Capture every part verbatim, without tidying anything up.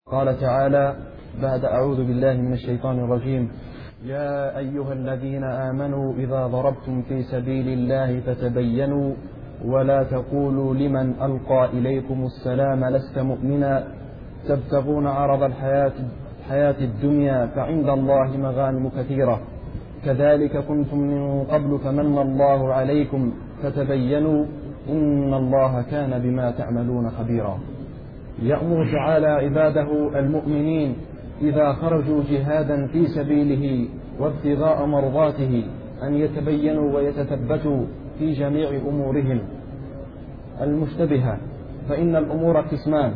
قال تعالى بعد أعوذ بالله من الشيطان الرجيم: يا أيها الذين آمنوا إذا ضربتم في سبيل الله فتبينوا ولا تقولوا لمن ألقى إليكم السلام لست مؤمنا تبتغون عرض الحياة, الحياة الدنيا فعند الله مغانم كثيرة كذلك كنتم من قبل فمن الله عليكم فتبينوا إن الله كان بما تعملون خبيرا. يأمر تعالى عباده المؤمنين إذا خرجوا جهادا في سبيله وابتغاء مرضاته أن يتبينوا ويتثبتوا في جميع أمورهم المشتبهة، فإن الأمور قسمان: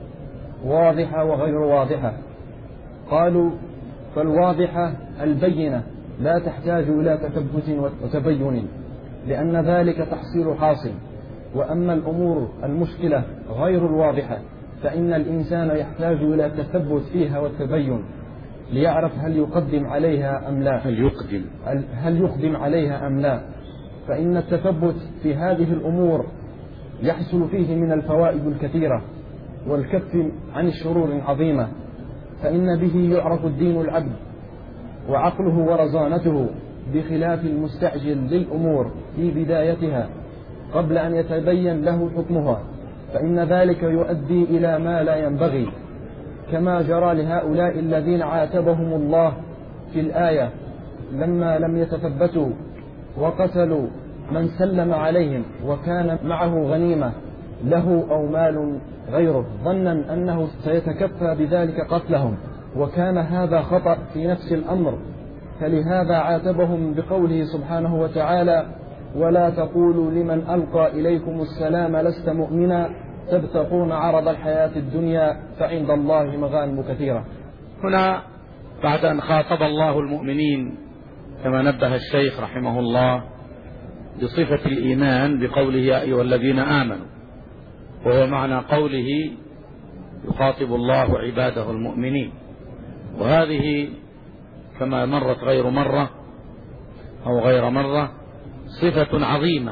واضحة وغير واضحة. قالوا: فالواضحة البينة لا تحتاج إلى تثبت وتبين لأن ذلك تحصيل حاصل، وأما الأمور المشكلة غير الواضحة فإن الإنسان يحتاج إلى التثبت فيها والتبين ليعرف هل يقدم عليها أم لا هل يقدم هل يقدم عليها أم لا. فإن التثبت في هذه الأمور يحصل فيه من الفوائد الكثيرة والكف عن الشرور العظيمة، فإن به يعرف الدين العبد وعقله ورزانته، بخلاف المستعجل للأمور في بدايتها قبل أن يتبين له حكمها، فإن ذلك يؤدي إلى ما لا ينبغي، كما جرى لهؤلاء الذين عاتبهم الله في الآية لما لم يتثبتوا وقتلوا من سلم عليهم وكان معه غنيمة له أو مال غيره، ظنا أنه سيتكفى بذلك قتلهم، وكان هذا خطأ في نفس الأمر، فلهذا عاتبهم بقوله سبحانه وتعالى: ولا تقولوا لمن ألقى إليكم السلام لست مؤمنا تبتغون عرض الحياة الدنيا فعند الله مغانم كثيرة. هنا بعد أن خاطب الله المؤمنين كما نبه الشيخ رحمه الله بصفة الإيمان بقوله: يا أيها الذين آمنوا، وهو معنى قوله يخاطب الله عباده المؤمنين، وهذه كما مرت غير مرة أو غير مرة صفة عظيمة،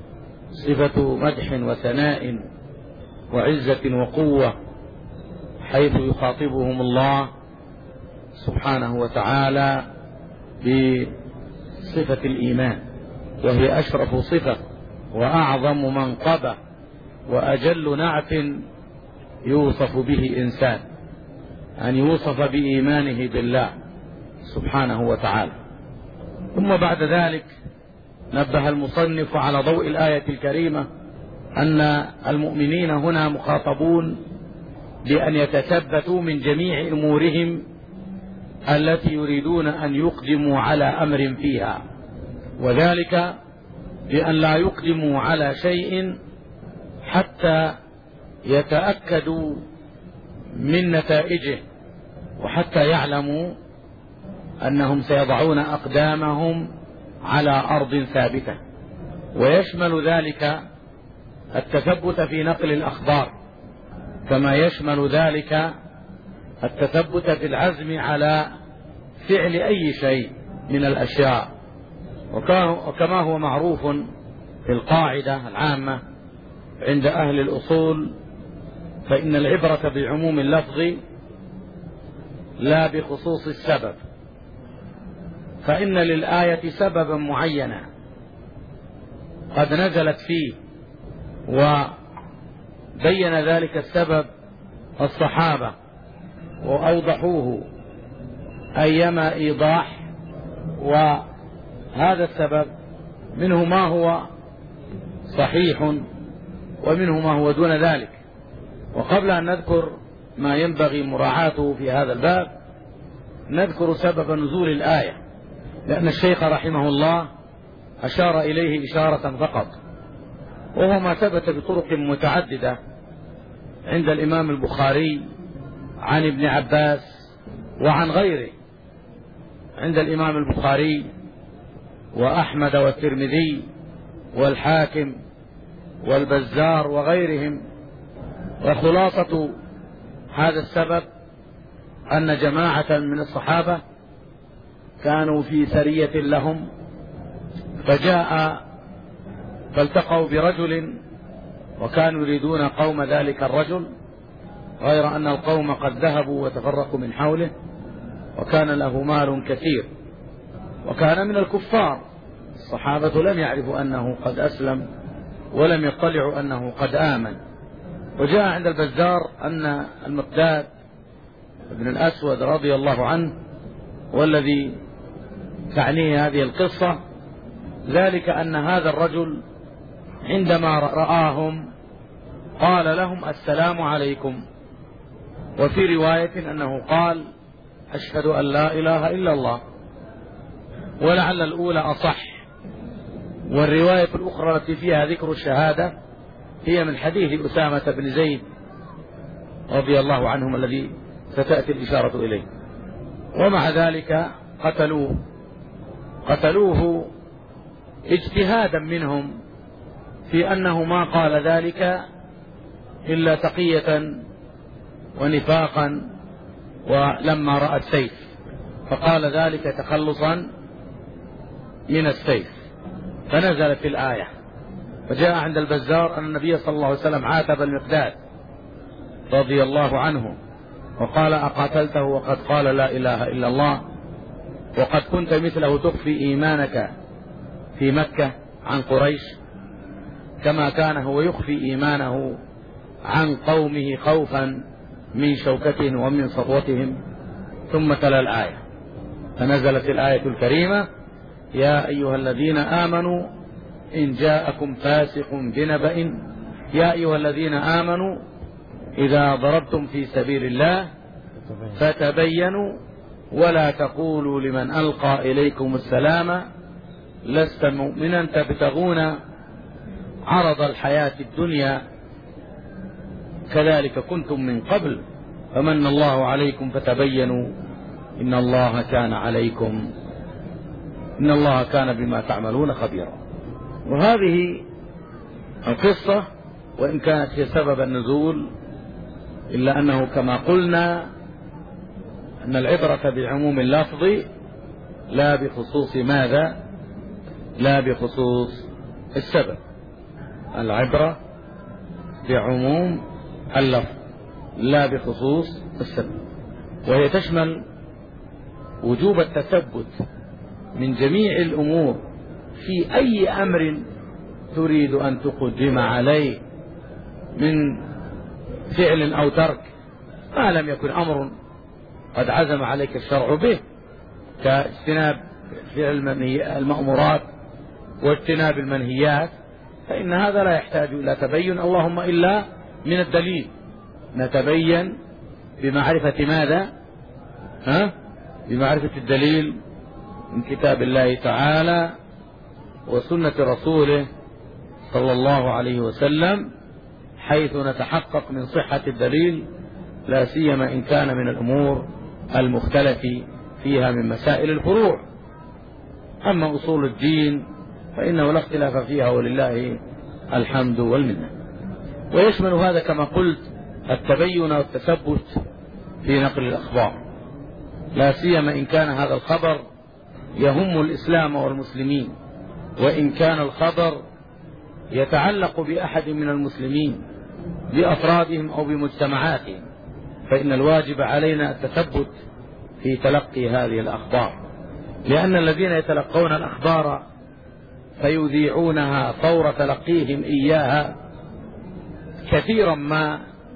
صفة مدح وثناء وعزة وقوة، حيث يخاطبهم الله سبحانه وتعالى بصفة الإيمان، وهي أشرف صفة وأعظم منقبة وأجل نعت يوصف به إنسان، أن يوصف بإيمانه بالله سبحانه وتعالى. ثم بعد ذلك نبه المصنف على ضوء الآية الكريمة أن المؤمنين هنا مخاطبون بأن يتثبتوا من جميع أمورهم التي يريدون أن يقدموا على أمر فيها، وذلك بأن لا يقدموا على شيء حتى يتأكدوا من نتائجه، وحتى يعلموا أنهم سيضعون أقدامهم على أرض ثابتة. ويشمل ذلك التثبت في نقل الأخبار، كما يشمل ذلك التثبت في العزم على فعل أي شيء من الأشياء، وكما هو معروف في القاعدة العامة عند أهل الأصول: فإن العبرة بعموم اللفظ لا بخصوص السبب، فإن للآية سببا معينا قد نزلت فيه، وبين ذلك السبب الصحابة وأوضحوه أيما إيضاح، وهذا السبب منه ما هو صحيح ومنه ما هو دون ذلك. وقبل أن نذكر ما ينبغي مراعاته في هذا الباب نذكر سبب نزول الآية، لأن الشيخ رحمه الله أشار إليه إشارة فقط، وهو ما ثبت بطرق متعددة عند الإمام البخاري عن ابن عباس وعن غيره، عند الإمام البخاري وأحمد والترمذي والحاكم والبزار وغيرهم. وخلاصة هذا السبب أن جماعة من الصحابة كانوا في سرية لهم، فجاء فالتقوا برجل وكانوا يريدون قوم ذلك الرجل، غير أن القوم قد ذهبوا وتفرقوا من حوله، وكان له مال كثير، وكان من الكفار. الصحابة لم يعرفوا أنه قد أسلم ولم يطلعوا أنه قد آمن. وجاء عند البزار أن المقداد بن الأسود رضي الله عنه، والذي تعنيه هذه القصة، ذلك أن هذا الرجل عندما رآهم قال لهم السلام عليكم، وفي رواية أنه قال أشهد أن لا إله إلا الله، ولعل الأولى أصح. والرواية الأخرى التي فيها ذكر الشهادة هي من حديث أسامة بن زيد رضي الله عنهم الذي ستأتي الإشارة إليه. ومع ذلك قتلوه قتلوه اجتهادا منهم في أنه ما قال ذلك إلا تقية ونفاقا، ولما رأى السيف فقال ذلك تخلصا من السيف، فنزلت الآية. فجاء عند البزار أن النبي صلى الله عليه وسلم عاتب المقداد رضي الله عنه وقال أقاتلته وقد قال لا إله إلا الله، وقد كنت مثله تخفي إيمانك في مكة عن قريش، كما كان هو يخفي إيمانه عن قومه خوفا من شوكتهم ومن سطوتهم. ثم تلا الآية، فنزلت الآية الكريمة يا أيها الذين آمنوا إن جاءكم فاسق بنبأ يا أيها الذين آمنوا إذا ضربتم في سبيل الله فتبينوا ولا تقولوا لمن ألقى إليكم السلام لست مؤمنا تبتغون عرض الحياة الدنيا كذلك كنتم من قبل فمن الله عليكم فتبينوا إن الله كان عليكم إن الله كان بما تعملون خبيرا. وهذه القصة وإن كانت هي سبب النزول، إلا أنه كما قلنا أن العبرة بعموم اللفظ لا بخصوص ماذا، لا بخصوص السبب. العبرة بعموم اللفظ لا بخصوص السبب، وهي تشمل وجوب التثبت من جميع الأمور في أي أمر تريد أن تقدم عليه من فعل أو ترك، ما لم يكن أمر قد عزم عليك الشرع به كاجتناب فعل المأمورات واجتناب المنهيات، فإن هذا لا يحتاج إلى تبين، اللهم إلا من الدليل. نتبين بمعرفة ماذا؟ ها؟ بمعرفة الدليل من كتاب الله تعالى وسنة رسوله صلى الله عليه وسلم، حيث نتحقق من صحة الدليل، لا سيما إن كان من الأمور المختلف فيها من مسائل الفروع. أما أصول الدين فإنه لا اختلاف فيها ولله الحمد والمنة. ويشمل هذا كما قلت التبين والتثبت في نقل الأخبار، لا سيما إن كان هذا الخبر يهم الإسلام والمسلمين، وإن كان الخبر يتعلق بأحد من المسلمين بأفرادهم أو بمجتمعاتهم، فإن الواجب علينا التثبت في تلقي هذه الأخبار، لأن الذين يتلقون الأخبار فيذيعونها فور تلقيهم إياها كثيرا ما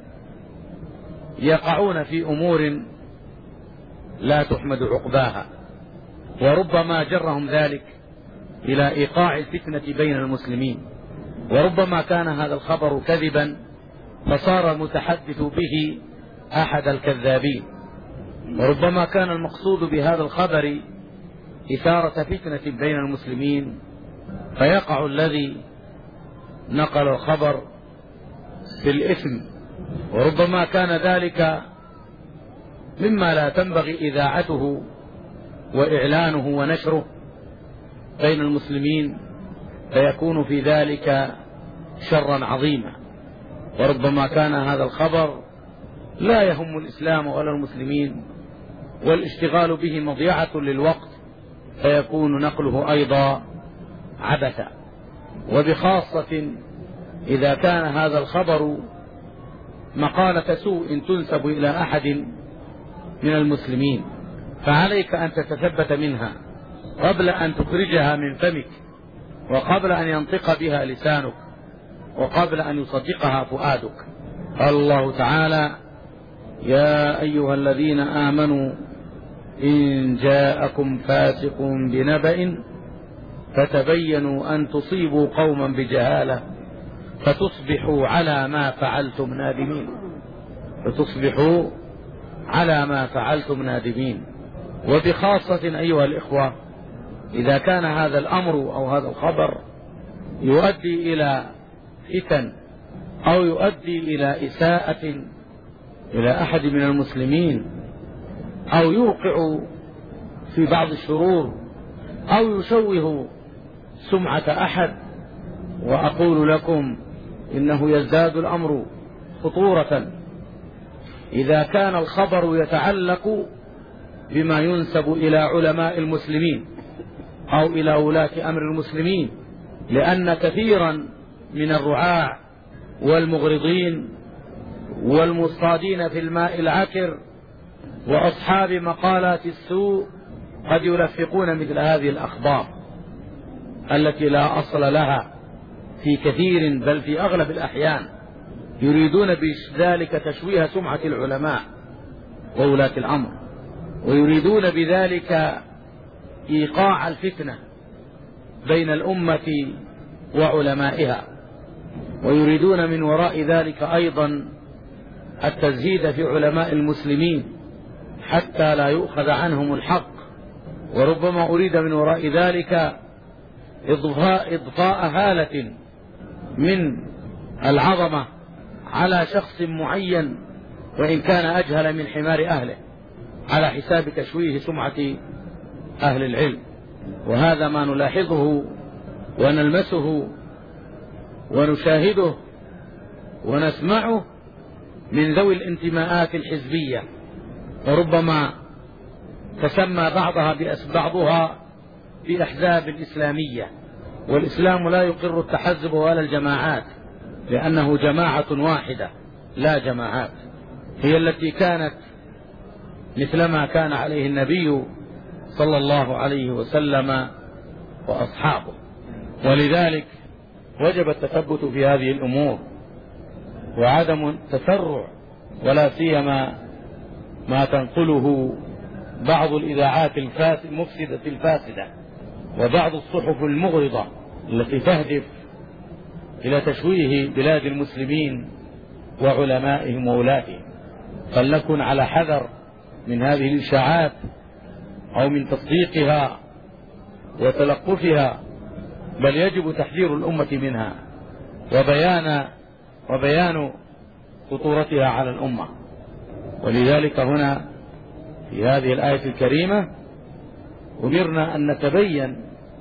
يقعون في أمور لا تحمد عقباها، وربما جرهم ذلك إلى إيقاع الفتنة بين المسلمين، وربما كان هذا الخبر كذبا فصار المتحدث به أحد الكذابين، وربما كان المقصود بهذا الخبر إثارة فتنة بين المسلمين فيقع الذي نقل الخبر في الإثم، وربما كان ذلك مما لا تنبغي إذاعته وإعلانه ونشره بين المسلمين، فيكون في ذلك شرا عظيما، وربما كان هذا الخبر لا يهم الإسلام ولا المسلمين والاشتغال به مضيعة للوقت، فيكون نقله أيضا عبثا، وبخاصة إذا كان هذا الخبر مقالة سوء تنسب إلى أحد من المسلمين، فعليك أن تتثبت منها قبل أن تخرجها من فمك، وقبل أن ينطق بها لسانك، وقبل أن يصدقها فؤادك. قال الله تعالى: يا أيها الذين آمنوا إن جاءكم فاسق بنبأ فتبينوا أن تصيبوا قوما بجهالة فتصبحوا على ما فعلتم نادمين فتصبحوا على ما فعلتم نادمين. وبخاصة أيها الإخوة، إذا كان هذا الأمر أو هذا الخبر يؤدي إلى فتن أو يؤدي إلى إساءة إلى أحد من المسلمين، أو يوقع في بعض الشرور، أو يشوه سمعة أحد، وأقول لكم إنه يزداد الأمر خطورة إذا كان الخبر يتعلق بما ينسب إلى علماء المسلمين أو إلى ولاة أمر المسلمين، لأن كثيرا من الرعاع والمغرضين والمصطادين في الماء العكر وأصحاب مقالات السوء قد يلفقون مثل هذه الأخبار التي لا أصل لها في كثير بل في أغلب الأحيان، يريدون بذلك تشويه سمعة العلماء وولاة الأمر، ويريدون بذلك إيقاع الفتنة بين الأمة وعلمائها، ويريدون من وراء ذلك أيضا التزهيد في علماء المسلمين حتى لا يؤخذ عنهم الحق، وربما أريد من وراء ذلك إضفاء, إضفاء هالة من العظمة على شخص معين وإن كان أجهل من حمار أهله، على حساب تشويه سمعة أهل العلم. وهذا ما نلاحظه ونلمسه ونشاهده ونسمعه من ذوي الانتماءات الحزبية، وربما تسمى بعضها بعضها بأحزاب الإسلامية، والإسلام لا يقر التحزب ولا الجماعات، لأنه جماعة واحدة لا جماعات، هي التي كانت مثلما كان عليه النبي صلى الله عليه وسلم وأصحابه. ولذلك وجب التثبت في هذه الأمور وعدم التسرع، ولا سيما ما تنقله بعض الإذاعات المفسدة الفاسدة وبعض الصحف المغرضة التي تهدف إلى تشويه بلاد المسلمين وعلمائهم وولاتهم. فلنكن على حذر من هذه الإشاعات أو من تصديقها وتلقفها، بل يجب تحذير الأمة منها وبيان وبيان خطورتها على الأمة. ولذلك هنا في هذه الآية الكريمة أمرنا أن نتبين،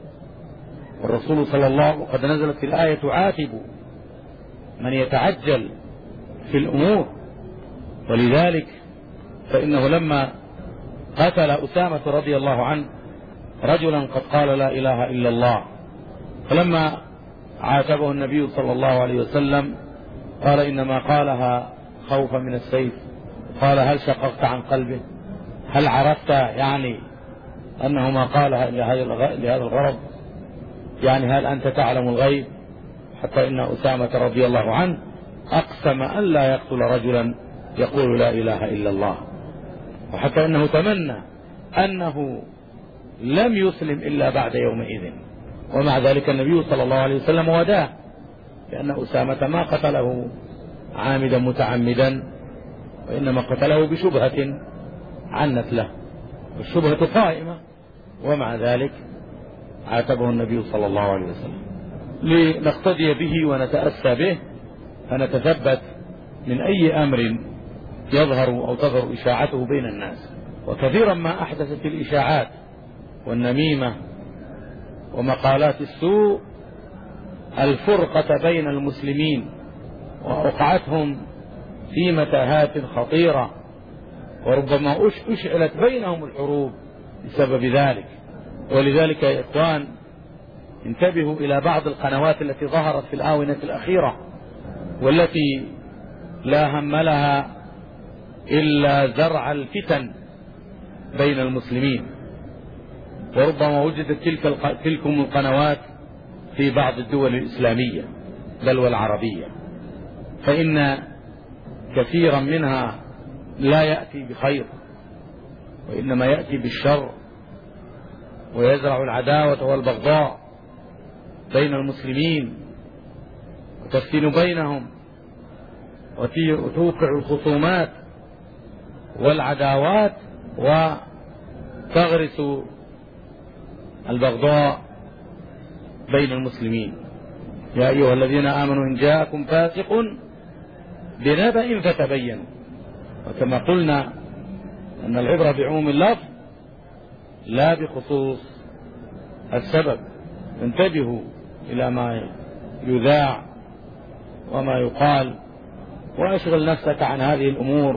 والرسول صلى الله عليه وسلم قد نزلت الآية تعاتب من يتعجل في الأمور. ولذلك فإنه لما قتل أسامة رضي الله عنه رجلا قد قال لا إله إلا الله، فلما عاتبه النبي صلى الله عليه وسلم قال إنما قالها خوفا من السيف. قال هل شققت عن قلبه؟ هل عرفت يعني أنه ما قالها لهذا الغرض؟ يعني هل أنت تعلم الغيب؟ حتى إن أسامة رضي الله عنه أقسم أن لا يقتل رجلا يقول لا إله إلا الله، وحتى أنه تمنى أنه لم يسلم إلا بعد يومئذ، ومع ذلك النبي صلى الله عليه وسلم وداه، لأن أسامة ما قتله عامدا متعمدا، وإنما قتله بشبهة عنت له، والشبهة قائمة، ومع ذلك عاتبه النبي صلى الله عليه وسلم. لنقتدي به ونتأسى به فنتثبت من أي أمر يظهر أو تظهر إشاعته بين الناس. وكثيرا ما أحدثت الإشاعات والنميمة ومقالات السوء الفرقة بين المسلمين، وأوقعتهم في متاهات خطيرة، وربما أشعلت بينهم الحروب بسبب ذلك. ولذلك يا إخوان انتبهوا إلى بعض القنوات التي ظهرت في الآونة الأخيرة والتي لا هم لها إلا زرع الفتن بين المسلمين. وربما وجدت تلك تلكم القنوات في بعض الدول الإسلامية بل والعربية، فإن كثيرا منها لا يأتي بخير وإنما يأتي بالشر، ويزرع العداوة والبغضاء بين المسلمين وتفتن بينهم وتوقع الخصومات والعداوات وتغرس البغضاء بين المسلمين. يا أيها الذين آمنوا إن جاءكم فاسق بنبأ فتبينوا. وكما قلنا أن العبرة بعموم اللفظ لا بخصوص السبب. انتبهوا إلى ما يذاع وما يقال، واشغل نفسك عن هذه الأمور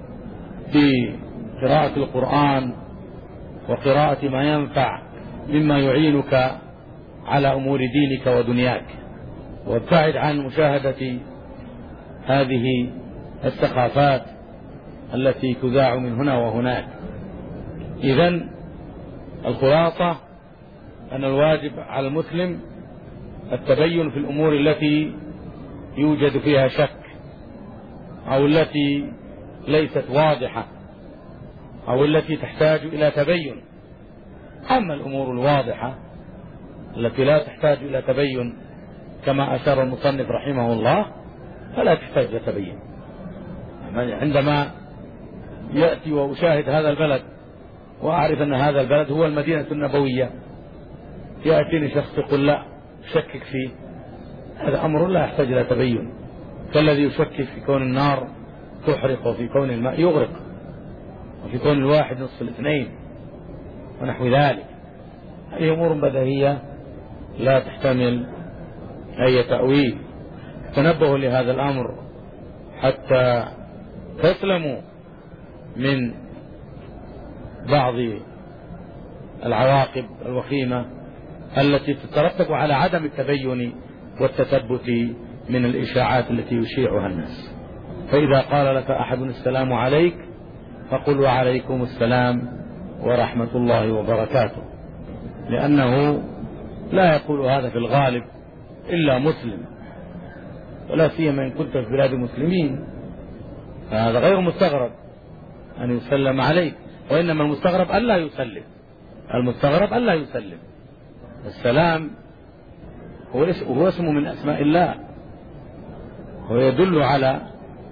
بقراءة القرآن وقراءة ما ينفع مما يعينك على أمور دينك ودنياك، وابتعد عن مشاهدة هذه الثقافات التي تذاع من هنا وهناك. إذن الخلاصة أن الواجب على المسلم التبين في الأمور التي يوجد فيها شك أو التي ليست واضحة أو التي تحتاج إلى تبين. أما الأمور الواضحة التي لا تحتاج إلى تبين كما أشار المصنف رحمه الله فلا تحتاج إلى تبين. عندما يأتي وأشاهد هذا البلد وأعرف أن هذا البلد هو المدينة النبوية، يأتيني شخص يقول لا شكك فيه، هذا أمر لا يحتاج إلى تبين، كالذي يشكك في كون النار تحرق وفي كون الماء يغرق وفي كون الواحد نصف الاثنين ونحو ذلك. هذه أمور بديهية لا تحتمل أي تأويل. تنبهوا لهذا الأمر حتى تسلموا من بعض العواقب الوخيمة التي تترتب على عدم التبين والتثبت من الإشاعات التي يشيعها الناس. فإذا قال لك أحد السلام عليك فقل وعليكم السلام ورحمة الله وبركاته، لأنه لا يقول هذا في الغالب إلا مسلم، ولا سيما إن كنت في بلاد المسلمين فهذا غير مستغرب أن يسلم عليك، وإنما المستغرب ألا يسلم. المستغرب ألا يسلم. السلام هو اسم, هو اسم من أسماء الله، ويدل على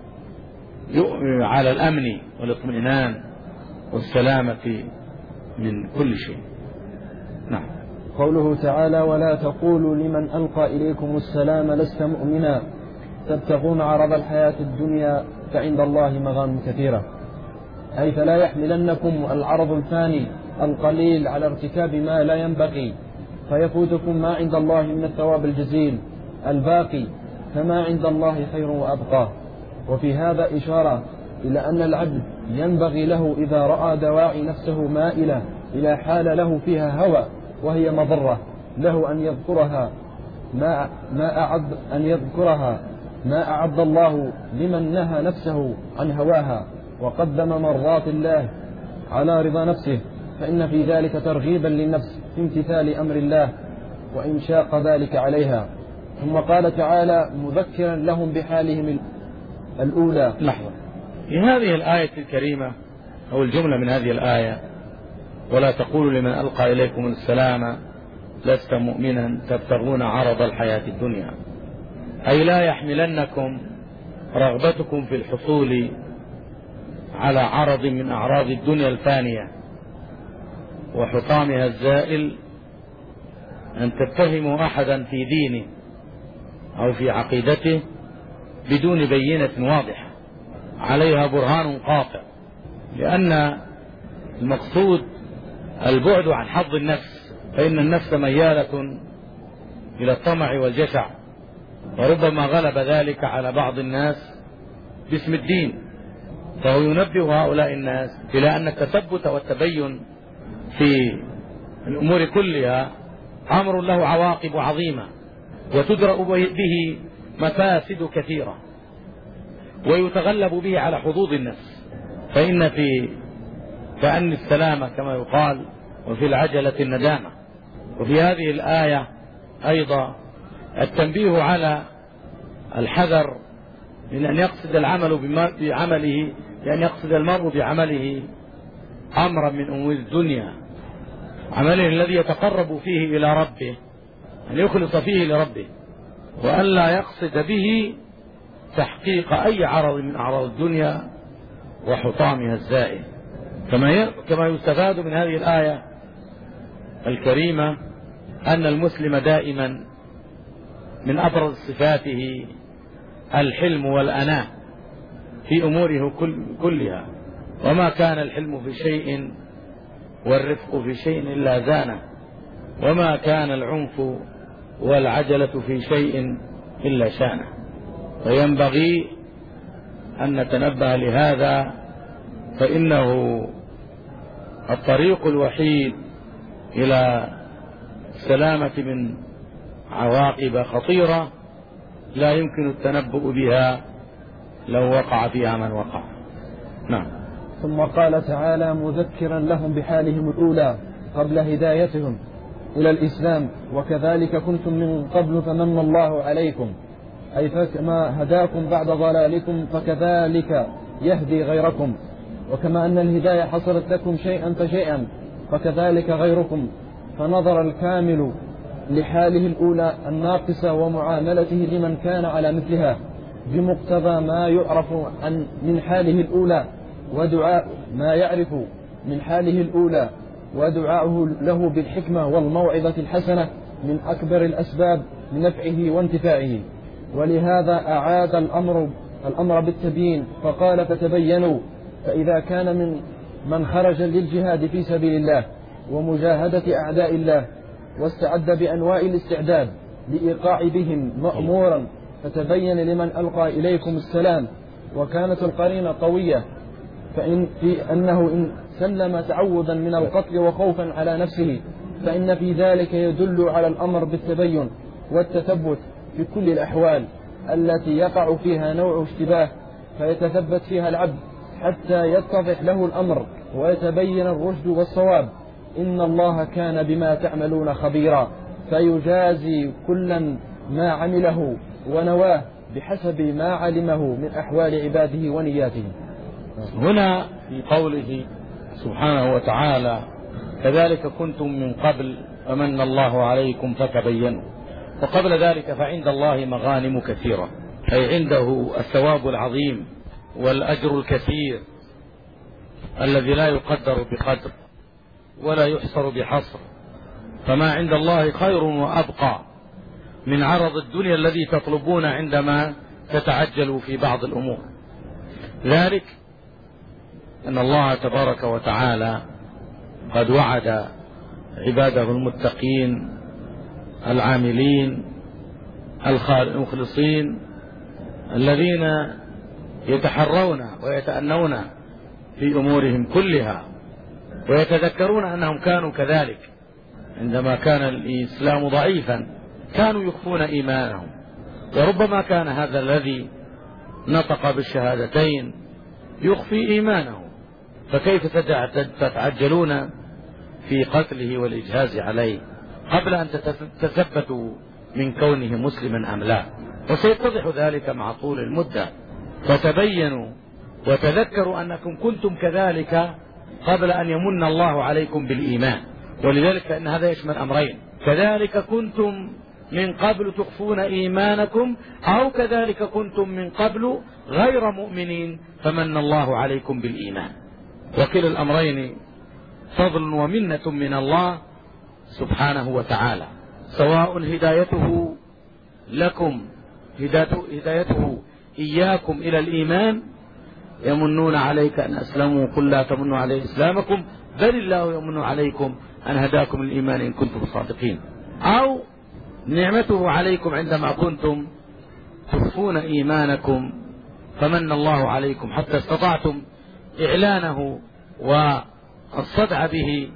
على الأمن والاطمئنان والسلامة من كل شيء. نعم. قوله تعالى ولا تقولوا لمن ألقى إليكم السلام لست مؤمنا تبتغون عرض الحياة الدنيا فعند الله مغانم كثيرة، أي فلا يحملنكم العرض الفاني القليل على ارتكاب ما لا ينبغي فيفوتكم ما عند الله من الثواب الجزيل الباقي، فما عند الله خير وأبقى. وفي هذا إشارة إلى أن العبد ينبغي له إذا رأى دواعي نفسه مائلة إلى حال له فيها هوى وهي مضرة له أن يذكرها ما, ما أعد أن يذكرها ما أعد الله لمن نهى نفسه عن هواها وقدم مرضات الله على رضا نفسه، فإن في ذلك ترغيبا للنفس في امتثال أمر الله وإن شاق ذلك عليها. ثم قال تعالى مذكرا لهم بحالهم الأولى. لحظة، في هذه الآية الكريمة أو الجملة من هذه الآية ولا تقولوا لمن ألقى إليكم السلام لست مؤمنا تبتغون عرض الحياة الدنيا، أي لا يحملنكم رغبتكم في الحصول على عرض من أعراض الدنيا الفانية وحطامها الزائل أن تتهموا أحدا في دينه أو في عقيدته بدون بينة واضحة عليها برهان قاطع، لأن المقصود البعد عن حظ النفس، فإن النفس ميالة إلى الطمع والجشع، وربما غلب ذلك على بعض الناس باسم الدين. فهو ينبه هؤلاء الناس إلى أن التثبت والتبين في الأمور كلها أمر له عواقب عظيمة وتدرأ به مفاسد كثيرة، ويتغلب به على حظوظ النفس. فإن في كأن السلامة كما يقال، وفي العجلة الندامة. وفي هذه الآية أيضا التنبيه على الحذر من أن يقصد العمل بعمله، لأن يقصد المرء بعمله أمرا من أمور الدنيا، عمله الذي يتقرب فيه إلى ربه، أن يخلص فيه لربه، وأن لا يقصد به تحقيق أي عرض من أعراض الدنيا وحطامها الزائل. كما كما يستفاد من هذه الآية الكريمة أن المسلم دائما من أبرز صفاته الحلم والأناة في أموره كلها، وما كان الحلم في شيء والرفق في شيء إلا زانه، وما كان العنف والعجلة في شيء إلا شانه. وينبغي أن نتنبه لهذا، فإنه الطريق الوحيد إلى السلامة من عواقب خطيرة لا يمكن التنبؤ بها لو وقع فيها من وقع. نعم. ثم قال تعالى مذكرا لهم بحالهم الأولى قبل هدايتهم إلى الإسلام: وكذلك كنتم من قبل فمن الله عليكم، أي فكما هداكم بعد ضلالكم فكذلك يهدي غيركم، وكما أن الهداية حصلت لكم شيئا فشيئا فكذلك غيركم. فنظر الكامل لحاله الأولى الناقصة ومعاملته لمن كان على مثلها بمقتضى ما يعرف عن من حاله الأولى ودعاء ما يعرف من حاله الأولى ودعاؤه له بالحكمة والموعظة الحسنة من أكبر الأسباب لنفعه وانتفاعه. ولهذا أعاد الأمر الأمر بالتبيين فقال: فتبينوا. فإذا كان من من خرج للجهاد في سبيل الله ومجاهدة أعداء الله واستعد بأنواع الاستعداد لإيقاع بهم مأمورا، فتبين لمن ألقى إليكم السلام وكانت القرينة قوية، فإن في أنه إن سلم تعوذا من القتل وخوفا على نفسه فإن في ذلك يدل على الأمر بالتبين والتثبت في كل الأحوال التي يقع فيها نوع اشتباه، فيتثبت فيها العبد حتى يتضح له الأمر ويتبين الرشد والصواب. إن الله كان بما تعملون خبيرا، فيجازي كلا ما عمله ونواه بحسب ما علمه من أحوال عباده ونياتهم. هنا في قوله سبحانه وتعالى: كذلك كنتم من قبل فمن الله عليكم فتبينوا. وقبل ذلك فعند الله مغانم كثيرة، أي عنده الثواب العظيم والأجر الكثير الذي لا يقدر بقدر ولا يحصر بحصر. فما عند الله خير وأبقى من عرض الدنيا الذي تطلبون عندما تتعجلوا في بعض الأمور. ذلك أن الله تبارك وتعالى قد وعد عباده المتقين العاملين المخلصين الذين يتحرون ويتأنون في أمورهم كلها، ويتذكرون أنهم كانوا كذلك عندما كان الإسلام ضعيفا كانوا يخفون إيمانهم، وربما كان هذا الذي نطق بالشهادتين يخفي إيمانه، فكيف تتعجلون في قتله والإجهاز عليه قبل أن تثبتوا من كونه مسلما أم لا؟ وسيتضح ذلك مع طول المدة. فتبينوا وتذكروا أنكم كنتم كذلك قبل أن يمن الله عليكم بالإيمان. ولذلك فإن هذا يشمل أمرين: كذلك كنتم من قبل تخفون إيمانكم، أو كذلك كنتم من قبل غير مؤمنين فمن الله عليكم بالإيمان. وكلا الأمرين فضل ومنة من الله سبحانه وتعالى، سواء هدايته لكم هدايته إياكم إلى الإيمان، يمنون عليك أن أسلموا قل لا تمنوا علي إسلامكم بل الله يمن عليكم أن هداكم الإيمان إن كنتم صادقين، أو نعمته عليكم عندما كنتم تخفون إيمانكم فمن الله عليكم حتى استطعتم إعلانه والصدع به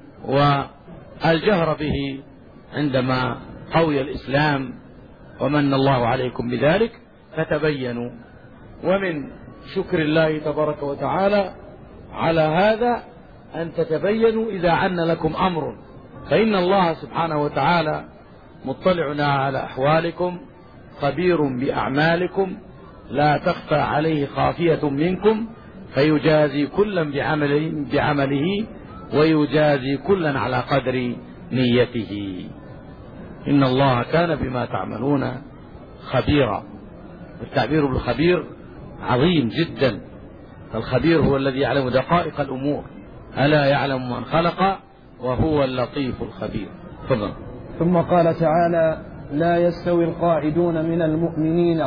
والجهر به عندما قوي الإسلام ومن الله عليكم بذلك فتبينوا. ومن شكر الله تبارك وتعالى على هذا أن تتبينوا إذا عن لكم أمر، فإن الله سبحانه وتعالى مطلع على أحوالكم خبير بأعمالكم لا تخفى عليه خافية منكم، فيجازي كلا بعمله, بعمله ويجازي كلا على قدر نيته. إن الله كان بما تعملون خبيرا. التعبير بالخبير عظيم جدا، الخبير هو الذي يعلم دقائق الأمور، ألا يعلم من خلق وهو اللطيف الخبير. تفضل. ثم قال تعالى: لا يستوي القاعدون من المؤمنين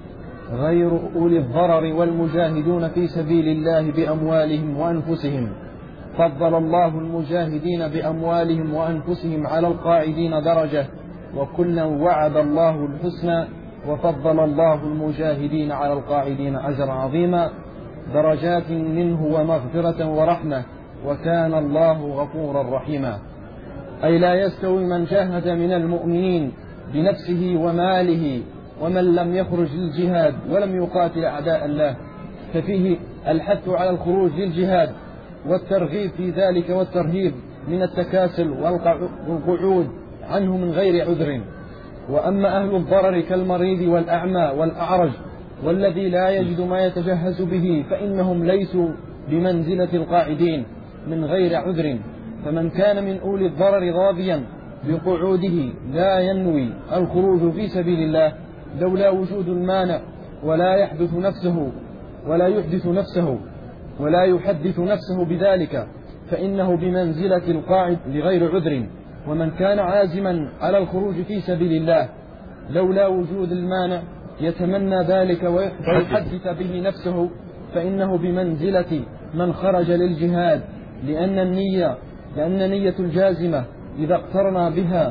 غير أولي الضرر والمجاهدون في سبيل الله بأموالهم وأنفسهم. فضل الله المجاهدين بأموالهم وأنفسهم على القاعدين درجة، وكلا وعد الله الحسنى، وفضل الله المجاهدين على القاعدين أجرا عظيما، درجات منه ومغفرة ورحمة، وكان الله غفورا رحيما. أي لا يستوي من جاهد من المؤمنين بنفسه وماله ومن لم يخرج للجهاد ولم يقاتل أعداء الله، ففيه الحث على الخروج للجهاد والترغيب في ذلك والترهيب من التكاسل والقعود عنه من غير عذر. وأما أهل الضرر كالمريض والأعمى والأعرج والذي لا يجد ما يتجهز به فإنهم ليسوا بمنزلة القاعدين من غير عذر. فمن كان من أولي الضرر راضيا بقعوده لا ينوي الخروج في سبيل الله لولا وجود المانع ولا يحدث نفسه ولا يحدث نفسه ولا يحدث نفسه بذلك فإنه بمنزلة القاعد لغير عذر. ومن كان عازما على الخروج في سبيل الله لولا وجود المانع يتمنى ذلك ويحدث به نفسه فإنه بمنزلة من خرج للجهاد، لأن النية لأن نية الجازمة إذا اقترنا بها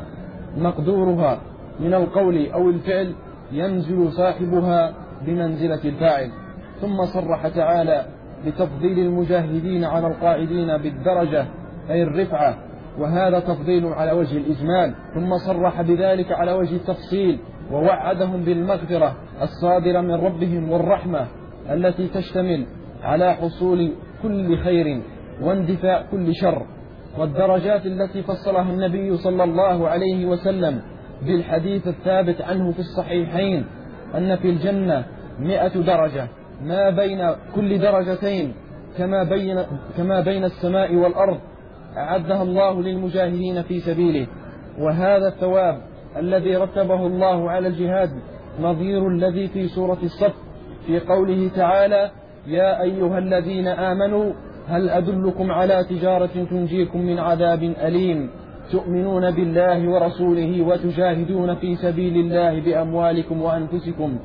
مقدورها من القول أو الفعل ينزل صاحبها بمنزلة الفاعل. ثم صرح تعالى بتفضيل المجاهدين على القاعدين بالدرجة أي الرفعة، وهذا تفضيل على وجه الإجمال. ثم صرح بذلك على وجه التفصيل ووعدهم بالمغفرة الصادرة من ربهم والرحمة التي تشتمل على حصول كل خير واندفاع كل شر. والدرجات التي فصلها النبي صلى الله عليه وسلم بالحديث الثابت عنه في الصحيحين أن في الجنة مئة درجة ما بين كل درجتين كما بين, كما بين السماء والأرض أعدها الله للمجاهدين في سبيله. وهذا الثواب الذي رتبه الله على الجهاد نظير الذي في سورة الصف في قوله تعالى: يا أيها الذين آمنوا هل أدلكم على تجارة تنجيكم من عذاب أليم تؤمنون بالله ورسوله وتجاهدون في سبيل الله بأموالكم وأنفسكم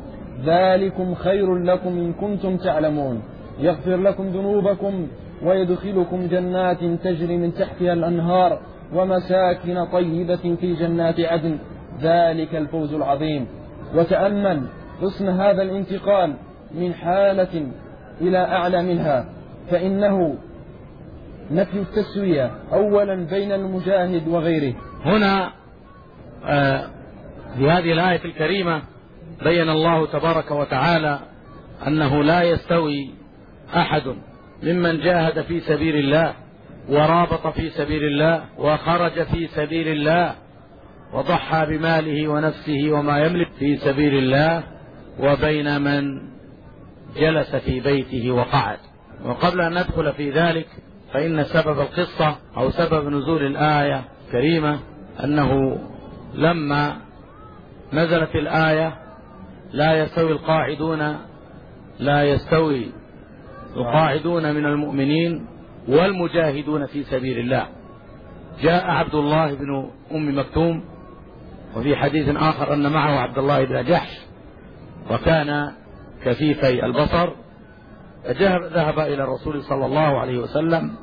ذلكم خير لكم إن كنتم تعلمون يغفر لكم ذنوبكم ويدخلكم جنات تجري من تحتها الأنهار ومساكن طيبة في جنات عدن ذلك الفوز العظيم. وتأمل حسن هذا الانتقال من حالة إلى أعلى منها، فإنه نفي التسوية أولا بين المجاهد وغيره. هنا آه في هذه الآية الكريمة بين الله تبارك وتعالى أنه لا يستوي أحد ممن جاهد في سبيل الله ورابط في سبيل الله وخرج في سبيل الله وضحى بماله ونفسه وما يملك في سبيل الله وبين من جلس في بيته وقعد. وقبل أن ندخل في ذلك فإن سبب القصة أو سبب نزول الآية الكريمة أنه لما نزلت الآية لا يستوي القاعدون لا يستوي القاعدون من المؤمنين والمجاهدون في سبيل الله، جاء عبد الله بن أم مكتوم وفي حديث آخر أن معه عبد الله بن جحش وكان كفيفي البصر، فذهب إلى الرسول صلى الله عليه وسلم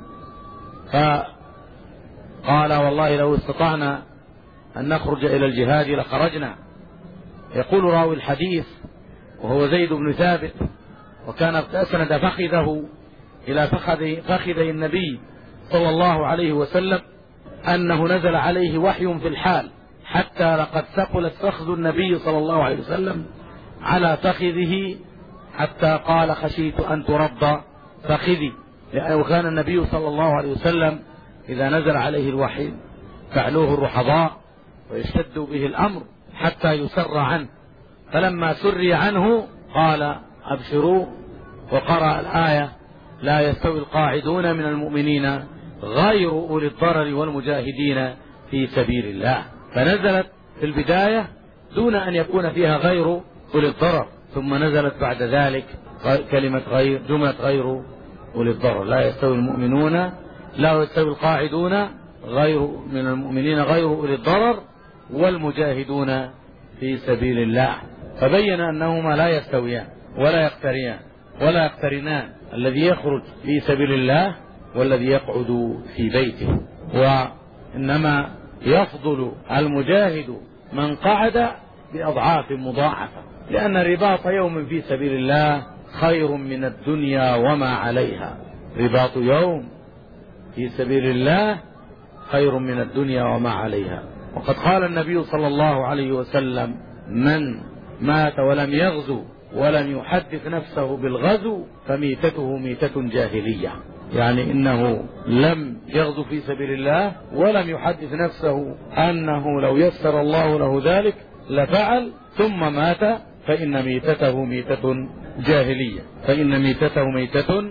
فقال والله لو استطعنا أن نخرج إلى الجهاد لخرجنا. يقول راوي الحديث وهو زيد بن ثابت وكان أسند فخذه إلى فخذ فخذي النبي صلى الله عليه وسلم أنه نزل عليه وحي في الحال حتى لقد ثقلت فخذ النبي صلى الله عليه وسلم على فخذه حتى قال خشيت أن ترد فخذي، لأنه كان النبي صلى الله عليه وسلم إذا نزل عليه الوحي تعلوه الرحضاء ويشتد به الأمر حتى يسر عنه، فلما سري عنه قال أبشروا وقرأ الآية لا يستوي القاعدون من المؤمنين غير أولي الضرر والمجاهدين في سبيل الله، فنزلت في البداية دون أن يكون فيها غير أولي الضرر، ثم نزلت بعد ذلك كلمة غير جملة غير أولي الضرر، لا يستوي المؤمنون لا يستوي القاعدون غير من المؤمنين غير أولي الضرر والمجاهدون في سبيل الله، فبين أنهما لا يستويان ولا يقتريان ولا يقترنان، الذي يخرج في سبيل الله والذي يقعد في بيته، وإنما يفضل المجاهد من قعد بأضعاف مضاعفة، لأن رباط يوم في سبيل الله خير من الدنيا وما عليها، رباط يوم في سبيل الله خير من الدنيا وما عليها. وقد قال النبي صلى الله عليه وسلم من مات ولم يغزو ولم يحدث نفسه بالغزو فميتته ميتة جاهلية، يعني إنه لم يغزو في سبيل الله ولم يحدث نفسه أنه لو يسر الله له ذلك لفعل ثم مات فإن ميتته ميتة جاهلية، فإن ميتته ميتة.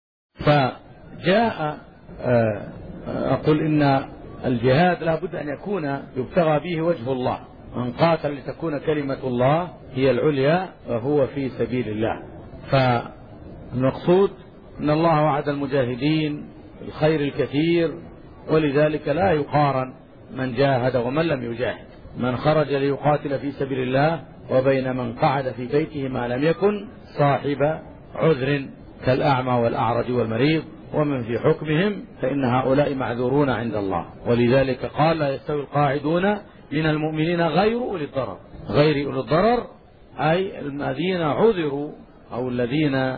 فجاء أقول إن الجهاد لا بد أن يكون يبتغى به وجه الله، من قاتل لتكون كلمة الله هي العليا فهو في سبيل الله. فالمقصود أن الله وعد المجاهدين الخير الكثير، ولذلك لا يقارن من جاهد ومن لم يجاهد، من خرج ليقاتل في سبيل الله وبين من قعد في بيته ما لم يكن صاحب عذر كالأعمى والأعرج والمريض ومن في حكمهم، فإن هؤلاء معذورون عند الله. ولذلك قال لا يستوي القاعدون من المؤمنين غير أولي الضرر، غير أولي الضرر أي الذين عذروا أو الذين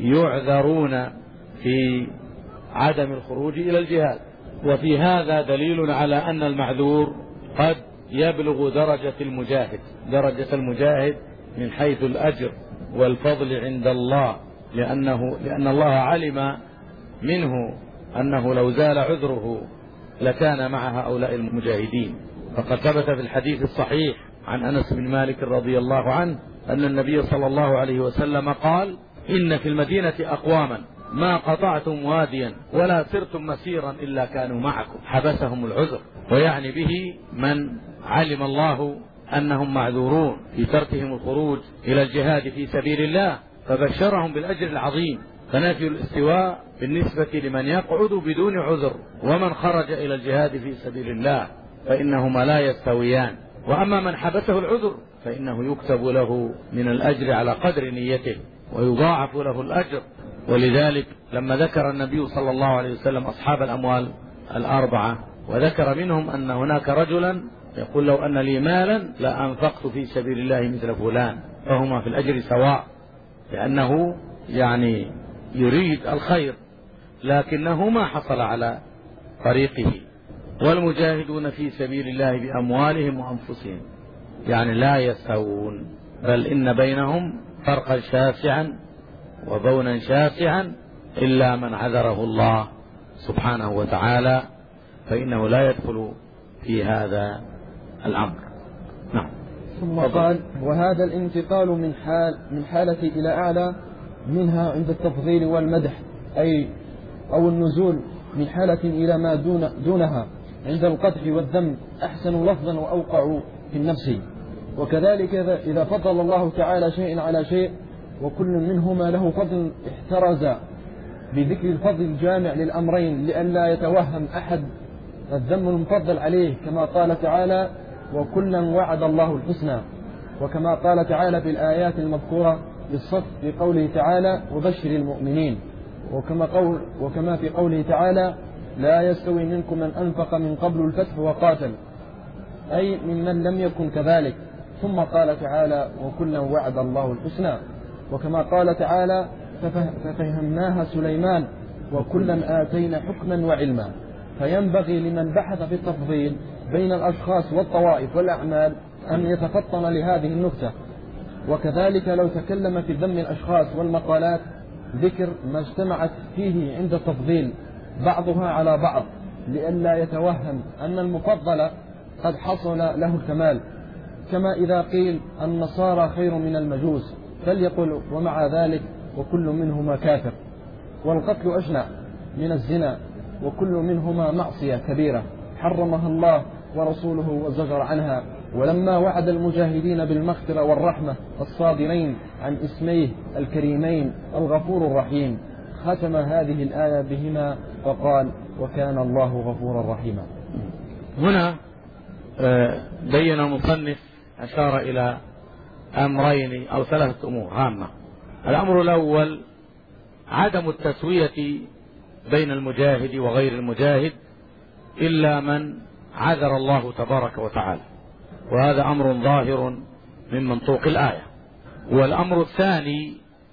يعذرون في عدم الخروج إلى الجهاد. وفي هذا دليل على أن المعذور قد يبلغ درجة المجاهد، درجة المجاهد من حيث الأجر والفضل عند الله، لأنه لأن الله علم منه أنه لو زال عذره لكان مع هؤلاء المجاهدين. فقد ثبت في الحديث الصحيح عن أنس بن مالك رضي الله عنه أن النبي صلى الله عليه وسلم قال إن في المدينة أقواما ما قطعتم واديا ولا سرتم مسيرا إلا كانوا معكم حبسهم العذر، ويعني به من علم الله أنهم معذورون في تركهم الخروج إلى الجهاد في سبيل الله، فبشرهم بالأجر العظيم. فنفي الاستواء بالنسبة لمن يقعد بدون عذر ومن خرج إلى الجهاد في سبيل الله فإنهما لا يستويان. وأما من حبسه العذر فإنه يكتب له من الأجر على قدر نيته ويضاعف له الأجر. ولذلك لما ذكر النبي صلى الله عليه وسلم أصحاب الأموال الأربعة وذكر منهم أن هناك رجلا يقول لو أن لي مالا لأنفقت في سبيل الله مثل فلان، فهما في الأجر سواء، لأنه يعني يريد الخير لكنه ما حصل على طريقه. والمجاهدون في سبيل الله بأموالهم وأنفسهم يعني لا يستوون، بل إن بينهم فرقا شاسعا وبونا شاسعا إلا من عذره الله سبحانه وتعالى فإنه لا يدخل في هذا الأمر. نعم. ثم قال وهذا الانتقال من حال من حالة إلى أعلى منها عند التفضيل والمدح، أي أو النزول من حالة إلى ما دون دونها عند القدح والذم أحسن لفظا وأوقع في النفس. وكذلك إذا فضل الله تعالى شيء على شيء وكل منهما له فضل احترز بذكر الفضل الجامع للأمرين لئلا يتوهم أحد الذم المفضل عليه، كما قال تعالى وكلا وعد الله الحسنى، وكما قال تعالى في الآيات المذكورة بالصف في قوله تعالى وبشر المؤمنين، وكما, قول وكما في قوله تعالى لا يستوي منكم من أنفق من قبل الفتح وقاتل، أي ممن لم يكن كذلك. ثم قال تعالى وكلا وعد الله الحسنى، وكما قال تعالى ففهمناها سليمان وكلا آتينا حكما وعلما. فينبغي لمن بحث في التفضيل بين الأشخاص والطوائف والأعمال أن يتفطن لهذه النكتة وكذلك لو تكلم في ذم الأشخاص والمقالات ذكر ما اجتمعت فيه عند تفضيل بعضها على بعض، لئلا يتوهم أن المفضل قد حصل له الكمال، كما إذا قيل النصارى خير من المجوس فليقل ومع ذلك وكل منهما كافر. والقتل أشنع من الزنا، وكل منهما معصية كبيرة حرمها الله ورسوله وزجر عنها. ولما وعد المجاهدين بالمغفرة والرحمة الصادرين عن اسميه الكريمين الغفور الرحيم، ختم هذه الآية بهما فقال وكان الله غفورا رحيما. هنا بين المصنف أشار إلى أمرين أو ثلاثة أمور هامة. الأمر الأول عدم التسوية بين المجاهد وغير المجاهد إلا من عذر الله تبارك وتعالى، وهذا أمر ظاهر من منطوق الآية. والأمر الثاني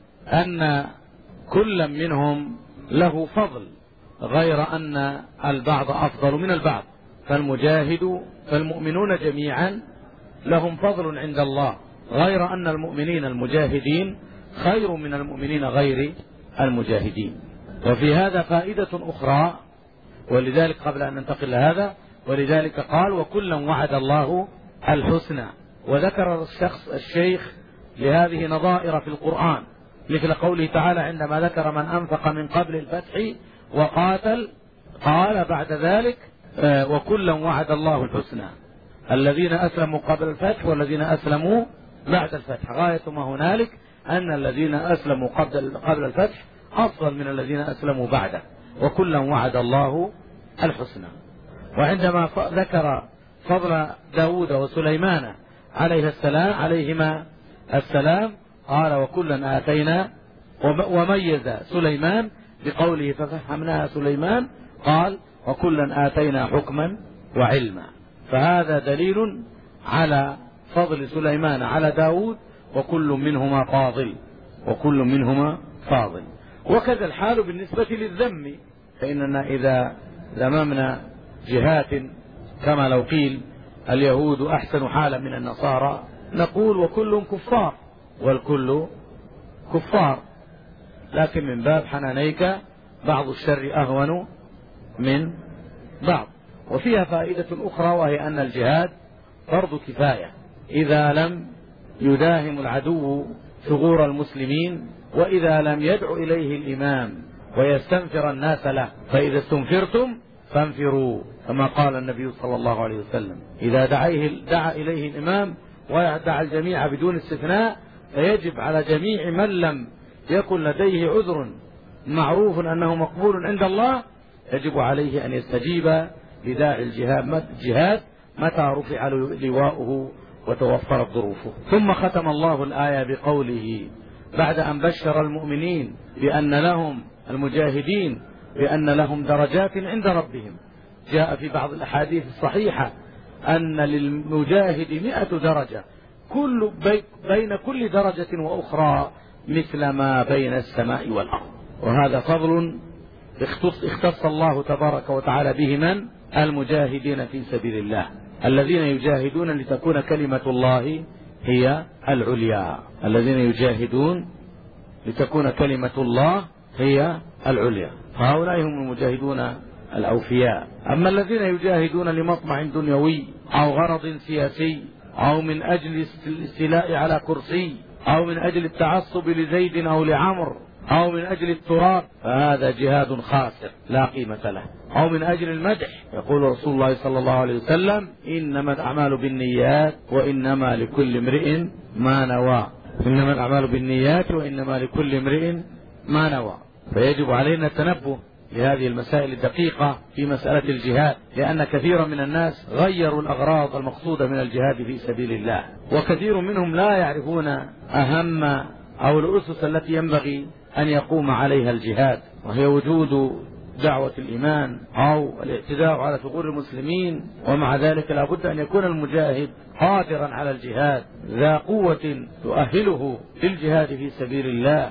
أن كل منهم له فضل، غير أن البعض أفضل من البعض، فالمجاهد فالمؤمنون جميعا لهم فضل عند الله، غير أن المؤمنين المجاهدين خير من المؤمنين غير المجاهدين. وفي هذا فائدة أخرى، ولذلك قبل أن ننتقل لهذا، ولذلك قال وكلا وعد الله الحسنى. وذكر الشخص الشيخ لهذه نظائر في القرآن، مثل قوله تعالى عندما ذكر من أنفق من قبل الفتح وقاتل قال بعد ذلك وكلا وعد الله الحسنى، الذين أسلموا قبل الفتح والذين أسلموا بعد الفتح. غاية ما هنالك أن الذين أسلموا قبل الفتح أفضل من الذين أسلموا بعده، وكلا وعد الله الحسنى. وعندما ذكر فضل داود وسليمان عليه السلام عليهما السلام قال وكلا آتينا، وميز سليمان بقوله ففهمناها سليمان قال وكلا آتينا حكما وعلما. فهذا دليل على فضل سليمان على داود، وكل منهما فاضل وكل منهما فاضل. وكذا الحال بالنسبة للذم، فإننا إذا ذممنا جهات كما لو قيل اليهود أحسن حالا من النصارى نقول وكل كفار والكل كفار، لكن من باب حنانيك بعض الشر أهون من بعض. وفيها فائدة أخرى، وهي أن الجهاد فرض كفاية إذا لم يداهم العدو ثغور المسلمين، وإذا لم يدع إليه الإمام ويستنفر الناس له، فإذا استنفرتم فانفروا كما قال النبي صلى الله عليه وسلم إذا دعا إليه الإمام ويدعى الجميع بدون استثناء، فيجب على جميع من لم يكن لديه عذر معروف أنه مقبول عند الله، يجب عليه أن يستجيب لداعي الجهاد متى رفع لواؤه وتوفرت ظروفه. ثم ختم الله الآية بقوله بعد أن بشر المؤمنين بأن لهم المجاهدين بأن لهم درجات عند ربهم. جاء في بعض الأحاديث الصحيحة أن للمجاهد مئة درجة، كل بين كل درجة وأخرى مثل ما بين السماء والأرض. وهذا فضل اختص الله تبارك وتعالى به من؟ المجاهدين في سبيل الله، الذين يجاهدون لتكون كلمة الله هي العليا، الذين يجاهدون لتكون كلمة الله هي العليا، هؤلاء هم المجاهدون الأوفياء. أما الذين يجاهدون لمطمع دنيوي أو غرض سياسي أو من أجل الاستيلاء على كرسي أو من أجل التعصب لزيد أو لعمر أو من أجل التراب، فهذا جهاد خاسر لا قيمة له. أو من أجل المدح، يقول رسول الله صلى الله عليه وسلم إنما الأعمال بالنيات وإنما لكل امرئ ما نوى، إنما الأعمال بالنيات وإنما لكل امرئ ما نوى. فيجب علينا التنبه لهذه المسائل الدقيقة في مسألة الجهاد، لأن كثيرا من الناس غيروا الأغراض المقصودة من الجهاد في سبيل الله، وكثير منهم لا يعرفون أهم أو الأسس التي ينبغي أن يقوم عليها الجهاد، وهي وجود دعوة الإيمان أو الاعتداء على ثغور المسلمين. ومع ذلك لا بد أن يكون المجاهد قادرا على الجهاد، ذا قوة تؤهله للجهاد في سبيل الله.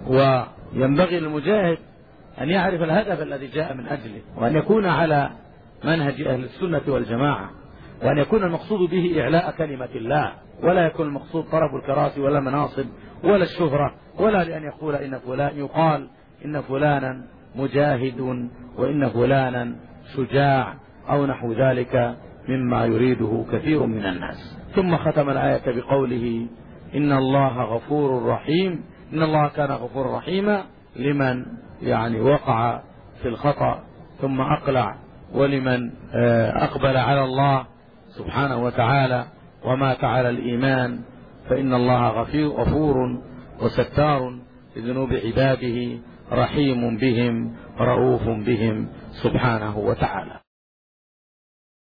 وينبغي للمجاهد أن يعرف الهدف الذي جاء من أجله، وأن يكون على منهج أهل السنة والجماعة، وأن يكون المقصود به إعلاء كلمة الله، ولا يكون المقصود طلب الكراسي ولا مناصب ولا الشهرة، ولا لأن يقول إن فلان يقال إن فلانا مجاهد وإن فلانا شجاع أو نحو ذلك مما يريده كثير من الناس. ثم ختم الآية بقوله إن الله غفور رحيم، إن الله كان غفور رحيما لمن يعني وقع في الخطأ ثم أقلع، ولمن أقبل على الله سبحانه وتعالى ومات على الإيمان، فإن الله غفور وستار لذنوب عباده، رحيم بهم رؤوف بهم سبحانه وتعالى.